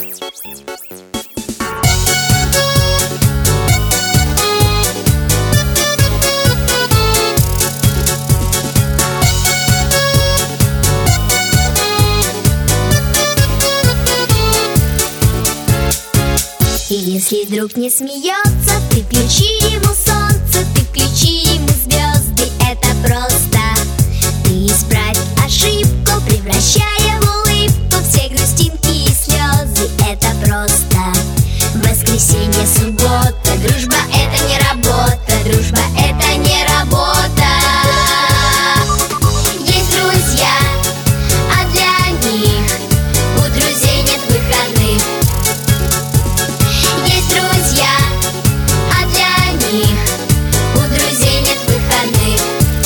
И если друг не смеется, ты включи ему солнце, ты включи ему звезды. Это просто. Ты исправь ошибку, превращая в улыбку все грустинки и слезы. Это просто. Воскресенье, суббота, дружба — это не работа, дружба — это не работа. Есть друзья, а для них у друзей нет выходных. Есть друзья, а для них у друзей нет выходных.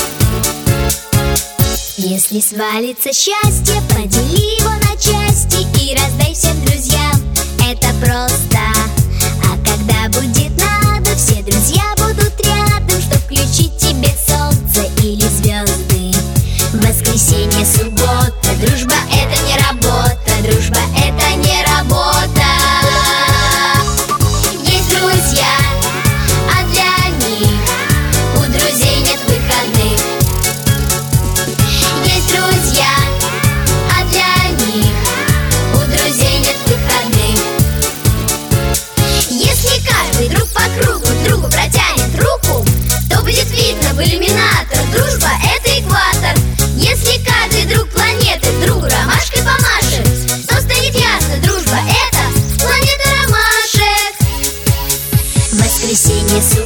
Если свалится счастье, подели его на части и раздай всем друзьям. Это просто. А когда будет надо, все друзья будут рядом, чтоб включить тебе солнце или звезды. Воскресенье, суббота, дружба — это не работа, дружба — это не работа. Есть друзья, а для них у друзей нет выходных. Есть друзья, а для них у друзей нет выходных. Если каждый друг по кругу другу протянет руку, то будет видно в иллюминатор: дружба — это экватор. Если каждый друг планеты другу ромашкой помашет, то станет ясно: дружба — это планета ромашек. Воскресенье,